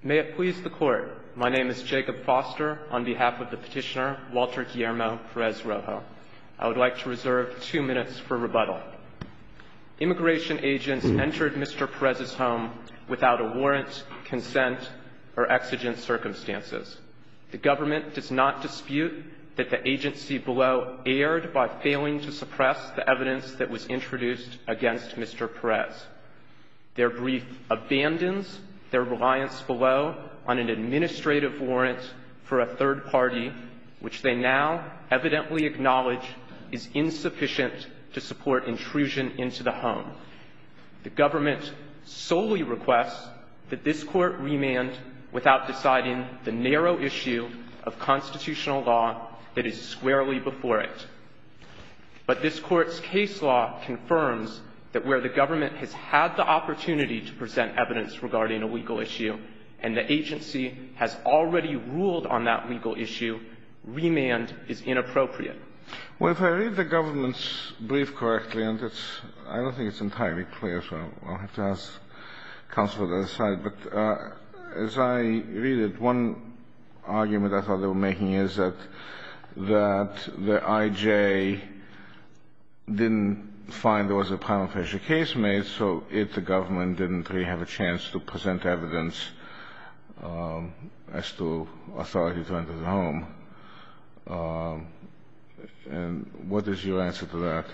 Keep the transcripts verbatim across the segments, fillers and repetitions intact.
May it please the Court, my name is Jacob Foster on behalf of the petitioner Walter Guillermo Perez-Rojo. I would like to reserve two minutes for rebuttal. Immigration agents entered Mister Perez's home without a warrant, consent, or exigent circumstances. The government does not dispute that the agency below erred by failing to suppress the evidence that was introduced against Mister Perez. Their brief abandons their reliance below on an administrative warrant for a third party, which they now evidently acknowledge is insufficient to support intrusion into the home. The government solely requests that this Court remand without deciding the narrow issue of constitutional law that is squarely before it. But this Court's case law confirms that where the government has had the opportunity to present evidence regarding a legal issue and the agency has already ruled on that legal issue, remand is inappropriate. Well, if I read the government's brief correctly, and it's, I don't think it's entirely clear, so I'll have to ask counsel for the other side, but uh, as I read it, one argument I thought they were making is that that the I J didn't find there was a prima facie case made, so it, the government, didn't really have a chance to present evidence um, as to authority to enter the home. Um, and what is your answer to that?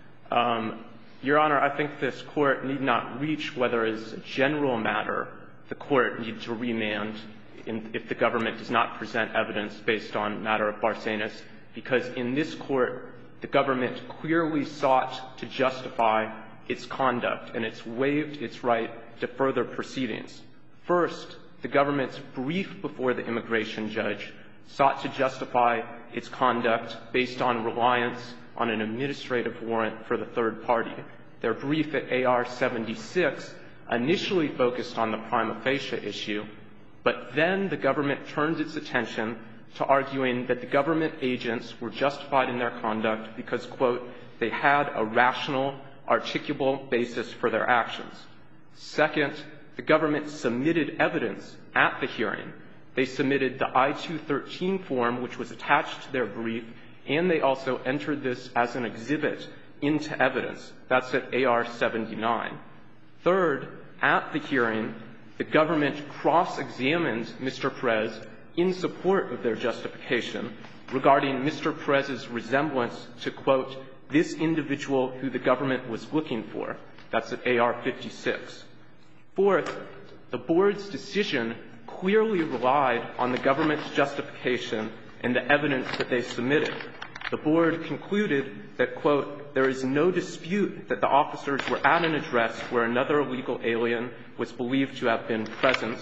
Um, Your Honor, I think this Court need not reach whether as a general matter the Court needs to remand in, if the government does not present evidence based on matter of Barcenas, because in this Court, the government clearly sought to justify its conduct, and it's waived its right to further proceedings. First, the government's brief before the immigration judge sought to justify its conduct based on reliance on an administrative warrant for the third party. Their brief at A R seventy-six initially focused on the prima facie issue, but then the government turned its attention to arguing that the government agents were justified in their conduct because, quote, they had a rational, articulable basis for their actions. Second, the government submitted evidence at the hearing. They submitted the I two thirteen form, which was attached to their brief, and they also entered this as an exhibit into evidence. That's at A R seventy-nine. Third, at the hearing, the government cross-examined Mister Perez in support of their justification regarding Mister Perez's resemblance to, quote, this individual who the government was looking for. That's at A R fifty-six. Fourth, the Board's decision clearly relied on the government's justification and the evidence that they submitted. The Board concluded that, quote, there is no dispute that the officers were at an address where another illegal alien was believed to have been present,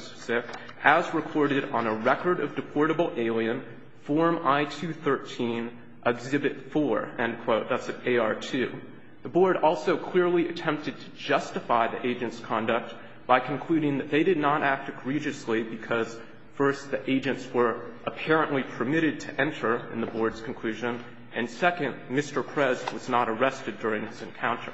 as recorded on a record of deportable alien, Form I two thirteen, Exhibit four, end quote. That's at A R two. The Board also clearly attempted to justify the agent's conduct by concluding that they did not act egregiously because, first, the agents were apparently permitted to enter, in the Board's conclusion, and second, Mister Perez was not arrested during his encounter.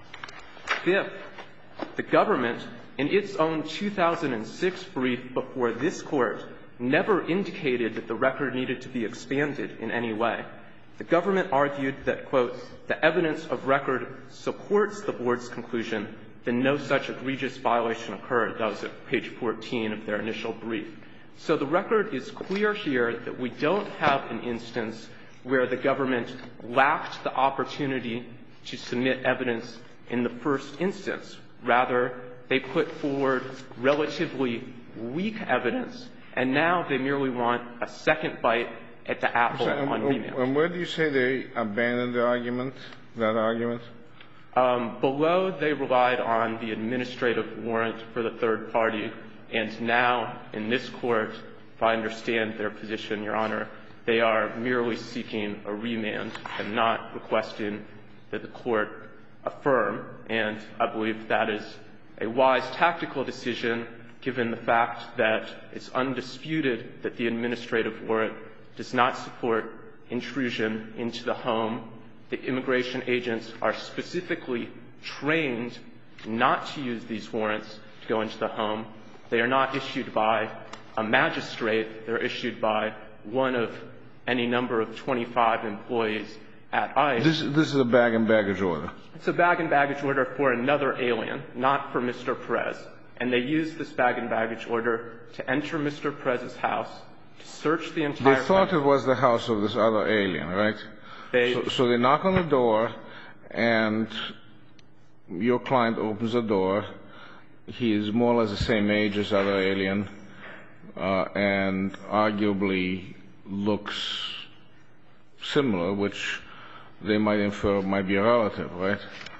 Fifth, the government, in its own two thousand six brief before this Court, never indicated that the record needed to be expanded in any way. The government argued that, quote, the evidence of record supports the Board's conclusion that no such egregious violation occurred. That was at page fourteen of their initial brief. So the record is clear here that we don't have an instance where the government lacked the opportunity to submit evidence in the first instance. Rather, they put forward relatively weak evidence, and now they merely want a second bite at the apple so, on remand. And where do you say they abandoned the argument, that argument? Um, below, they relied on the administrative warrant for the third party, and now, in this Court, if I understand their position, Your Honor, they are merely seeking a remand and not requesting that the Court affirm, and I believe that is a wise tactical decision given the fact that it's undisputed that the administrative warrant does not support intrusion into the home. The immigration agents are specifically trained not to use these warrants to go into the home, They are not issued by a magistrate. They're issued by one of any number of twenty-five employees at ICE. This, this is a bag and baggage order. It's a bag and baggage order for another alien, not for Mister Perez. And they used this bag and baggage order to enter Mister Perez's house, to search the entire They thought country. it was the house of this other alien, right? They, so, so they knock on the door, and your client opens the door. He is more or less the same age as the other alien, uh, and arguably looks similar, which they might infer might be a relative, right?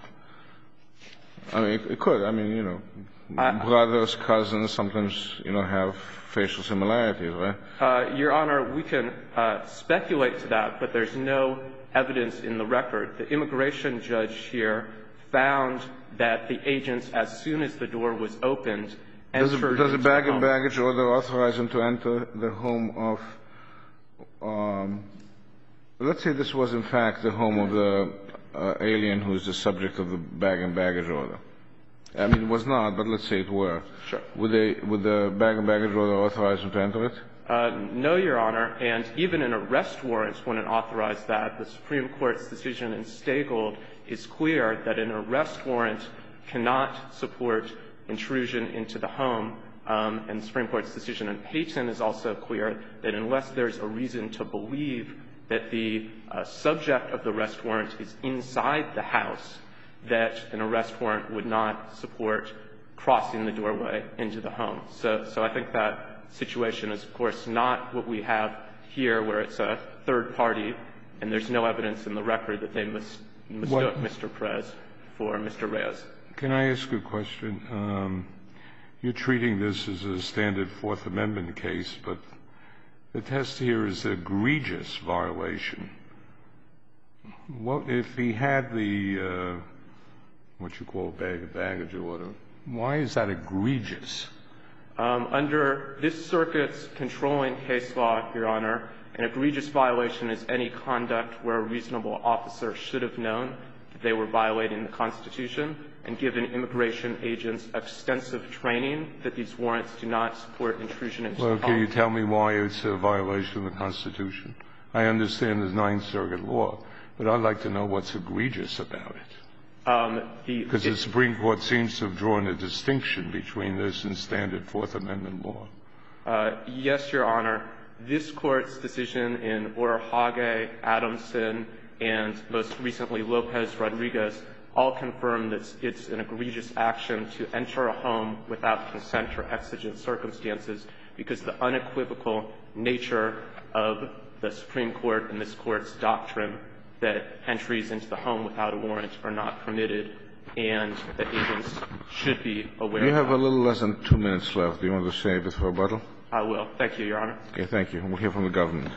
I mean, it, it could. I mean, you know, uh, brothers, cousins sometimes, you know, have facial similarities, right? Uh, Your Honor, we can uh, speculate to that, but there's no evidence in the record. The immigration judge here found that the agents, as soon as the door was opened, does entered a, does a bag the and baggage order authorize them to enter the home of, um, let's say this was in fact the home of the uh, alien who is the subject of the bag and baggage order. I mean, it was not, but let's say it were. Sure. Would they, would the bag and baggage order authorize them to enter it? Uh, no, Your Honor, and even an arrest warrant wouldn't authorize that. The Supreme Court's decision in Staggold is clear that an arrest warrant cannot support intrusion into the home, um, and the Supreme Court's decision in Payton is also clear that unless there's a reason to believe that the uh, subject of the arrest warrant is inside the house, that an arrest warrant would not support crossing the doorway into the home. So, so I think that situation is, of course, not what we have here, where it's a third party, and there's no evidence in the record that they mis- mistook what? Mister Perez for Mister Reyes. Can I ask a question? Um, you're treating this as a standard Fourth Amendment case, but the test here is egregious violation. What if he had the uh, what you call bag baggage order? Why is that egregious? Um, under this circuit's controlling case law, Your Honor, an egregious violation is any conduct where a reasonable officer should have known that they were violating the Constitution and given immigration agents extensive training that these warrants do not support intrusion into well, the home. Can you tell me why it's a violation of the Constitution? I understand there's Ninth Circuit law, but I'd like to know what's egregious about it. Um, the, because the Supreme Court seems to have drawn a distinction between this and standard Fourth Amendment law. Uh, yes, Your Honor. This Court's decision in Orhage, Adamson, and most recently Lopez-Rodriguez all confirm that it's an egregious action to enter a home without consent or exigent circumstances because the unequivocal nature of the Supreme Court and this Court's doctrine that entries into the home without a warrant are not permitted and that agents should be aware of that. You have a little less than two minutes left. Do you want to save it for rebuttal? I will. Thank you, Your Honor. Okay, thank you. We'll hear from the government.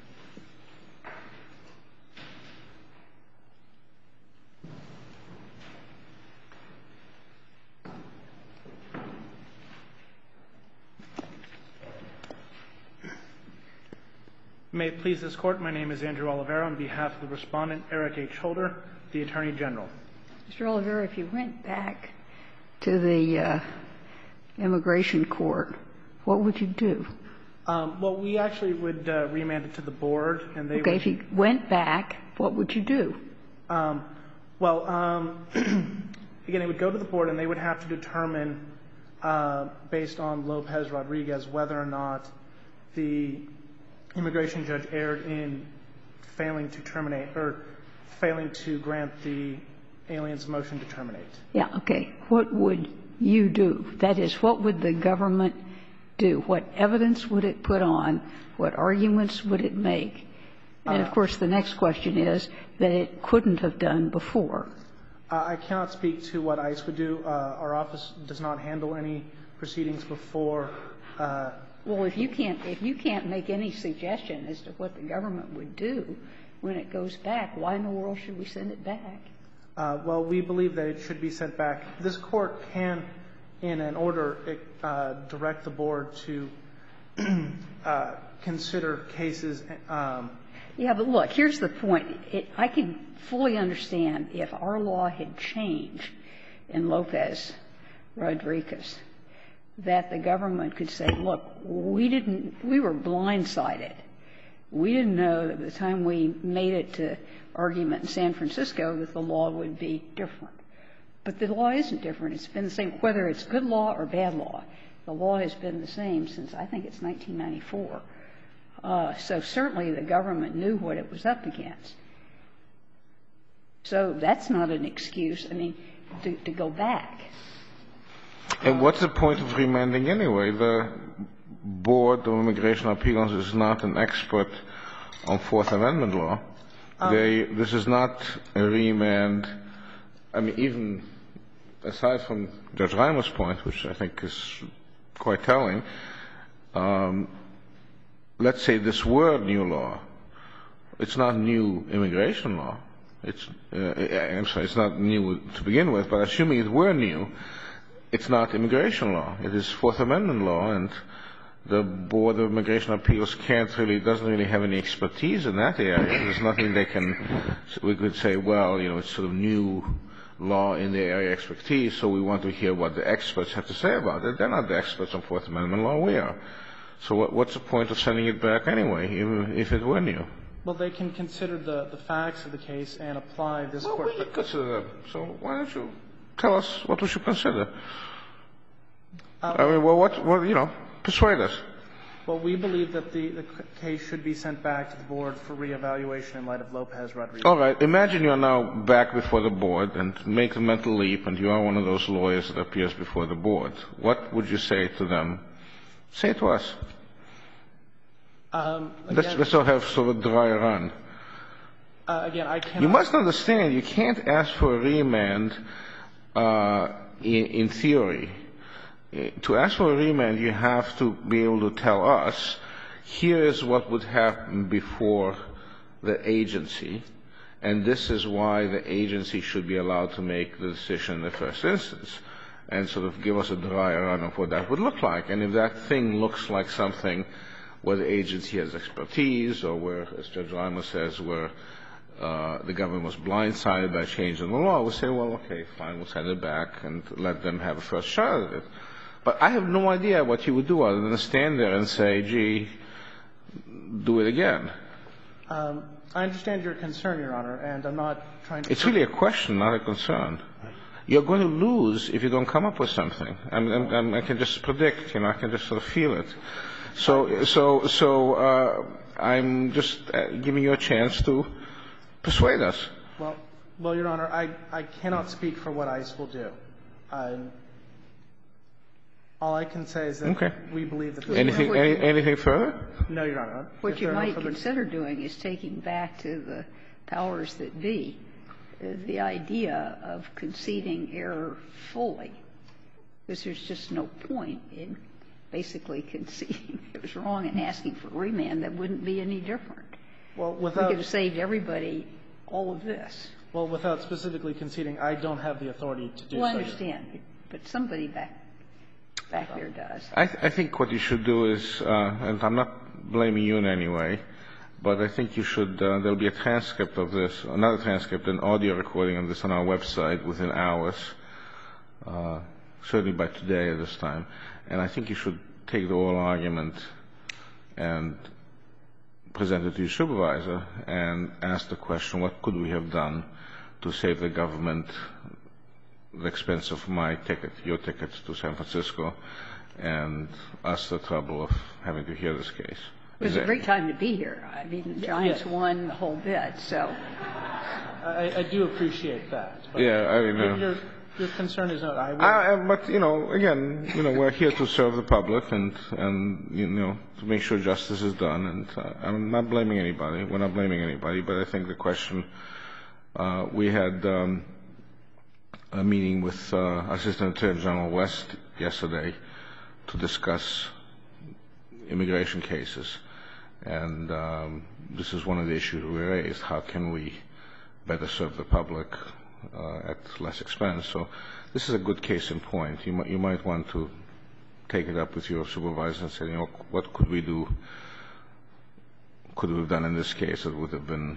May it please this Court, my name is Andrew Oliveira on behalf of the Respondent, Eric H. Holder, the Attorney General. Mister Oliveira, if you went back to the uh, immigration court, what would you do? Um, well, we actually would uh, remand it to the board, and they okay, would... if you went back, what would you do? Um, well, um, again, it would go to the board, and they would have to determine, uh, based on Lopez-Rodriguez, whether or not the immigration judge erred in failing to terminate or failing to grant the alien's motion to terminate. Yeah, okay. What would you do? That is, what would the government do? What evidence would it put on? What arguments would it make? And, of course, the next question is that it couldn't have done before. Uh, I cannot speak to what ICE would do. Uh, our office does not handle any proceedings before uh, Well, if you can't if you can't make any suggestion as to what the government would do when it goes back, why in the world should we send it back? Uh, well, we believe that it should be sent back. This Court can, in an order, uh, direct the board to uh, consider cases. Um, yeah, but look, here's the point. It, I can fully understand if our law had changed in Lopez Rodriguez that the government could say, look, we didn't, we were blindsided. We didn't know that by the time we made it to argument in San Francisco that the law would be different. But the law isn't different. It's been the same, whether it's good law or bad law. The law has been the same since, I think it's nineteen ninety-four. Uh, so certainly the government knew what it was up against. So that's not an excuse, I mean, to, to go back. And what's the point of remanding anyway? The Board of Immigration Appeals is not an expert on Fourth Amendment law. Um, they, this is not a remand. I mean, even aside from Judge Reimer's point, which I think is quite telling, um, let's say this were new law. It's not new immigration law. It's, uh, I'm sorry, it's not new to begin with, but assuming it were new, it's not immigration law. It is Fourth Amendment law, and the Board of Immigration Appeals can't really, doesn't really have any expertise in that area. There's nothing they can, we could say, well, you know, it's sort of new law in the area of expertise, so we want to hear what the experts have to say about it. They're not the experts on Fourth Amendment law, we are. So what, what's the point of sending it back anyway, even if it were new? Well, they can consider the, the facts of the case and apply this Well, court. we can consider them. So why don't you tell us what we should consider? Uh, I mean, well, what, what, you know, persuade us. Well, we believe that the, the case should be sent back to the board for reevaluation in light of Lopez Rodriguez. All right. Imagine you're now back before the board and make the mental leap, and you are one of those lawyers that appears before the board. What would you say to them? Say it to us. Um, again, Let's, let's all have sort of a dry run. Uh, again, I cannot. You must understand, you can't ask for a remand uh, in, in theory. To ask for a remand, you have to be able to tell us, here is what would happen before the agency, and this is why the agency should be allowed to make the decision in the first instance, and sort of give us a dry run of what that would look like. And if that thing looks like something where the agency has expertise, or where, as Judge Reimer says, where uh, the government was blindsided by a change in the law, we'll say, well, okay, fine, we'll send it back and let them have a first shot at it. But I have no idea what you would do other than stand there and say, gee, do it again. Um, I understand your concern, Your Honor, and I'm not trying to... It's really a question, not a concern. You're going to lose if you don't come up with something. I'm, I'm, I'm, I can just predict, you know, I can just sort of feel it. So, so, so uh, I'm just uh, giving you a chance to persuade us. Well, well, Your Honor, I, I cannot speak for what ICE will do. Um, all I can say is that okay. we believe that... This anything, any, anything further? No, Your Honor. What If you there are no might further... consider doing is taking back to the powers that be the idea of conceding error fully, because there's just no point in basically conceding it was wrong and asking for remand. That wouldn't be any different. Well, without... We could have saved everybody all of this. Well, without specifically conceding, I don't have the authority to do well, so. I understand, but somebody back back there does. I, th- I think what you should do is, uh, and I'm not blaming you in any way, but I think you should, uh, there'll be a transcript of this, another transcript, an audio recording of this on our website within hours, uh, certainly by today at this time. And I think you should take the oral argument and present it to your supervisor and ask the question, what could we have done to save the government the expense of my ticket, your ticket to San Francisco, and us the trouble of having to hear this case. It was a great time to be here. I mean, the Giants yes. won the whole bit, so. I, I do appreciate that. But yeah, I mean, your, uh, your, your concern is not. I will. I, but you know, again, you know, we're here to serve the public and and you know to make sure justice is done. And uh, I'm not blaming anybody. We're not blaming anybody. But I think the question uh, we had um, a meeting with uh, Assistant Attorney General West yesterday to discuss immigration cases. And um, this is one of the issues we raised. How can we better serve the public uh, at less expense? So this is a good case in point. You might, you might want to take it up with your supervisor and say, you know, what could we do, could we have done in this case that would have been,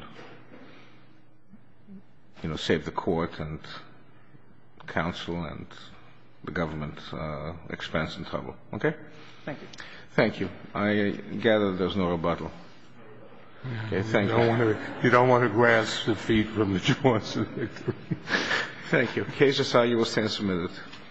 you know, saved the court and counsel and the government uh, expense and trouble. Okay? Thank you. Thank you. I gather there's no rebuttal. Okay, thank you. you. Don't want to, you don't want to grasp defeat from the jaws of victory. Thank you. Case is you will stand submitted.